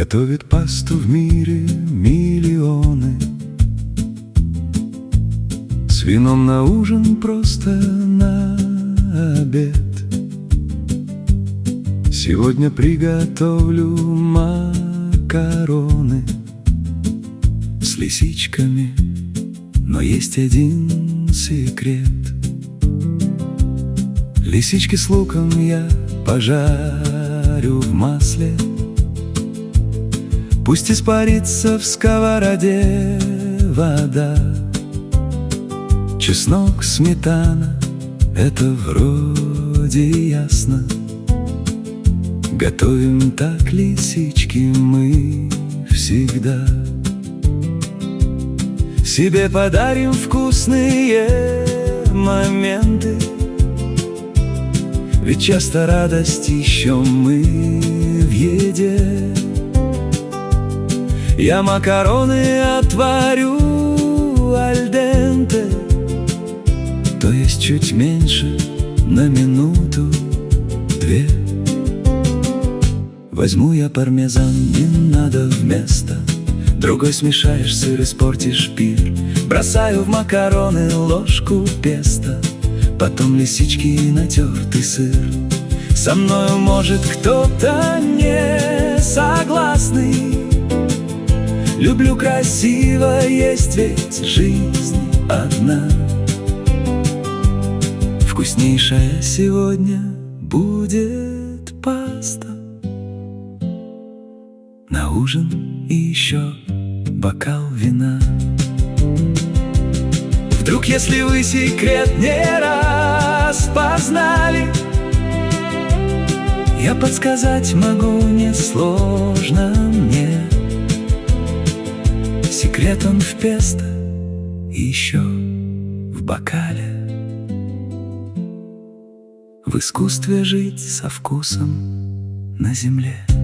готовит пасту в мире миллионы. С вином на ужин, просто на обед. Сегодня приготовлю макароны с лисичками, но есть один секрет. Лисички с луком я пожарю в масле. Пусть испарится в сковороде вода. Чеснок, сметана — это вроде ясно. Готовим так, лисички, мы всегда. Себе подарим вкусные моменты, ведь часто радость ищем мы в еде. Я макароны отварю аль денте, то есть чуть меньше, на минуту-две. Возьму я пармезан, не надо вместо. Другой смешаешь сыр, испортишь пир. Бросаю в макароны ложку песто, потом лисички и натертый сыр. Со мною может кто-то не согласный. Люблю красиво есть, ведь жизнь одна. Вкуснейшая сегодня будет паста. На ужин и еще бокал вина. Вдруг, если вы секрет не распознали, я подсказать могу, несложно мне. Секрет он в песто и еще в бокале. В искусстве жить со вкусом на земле.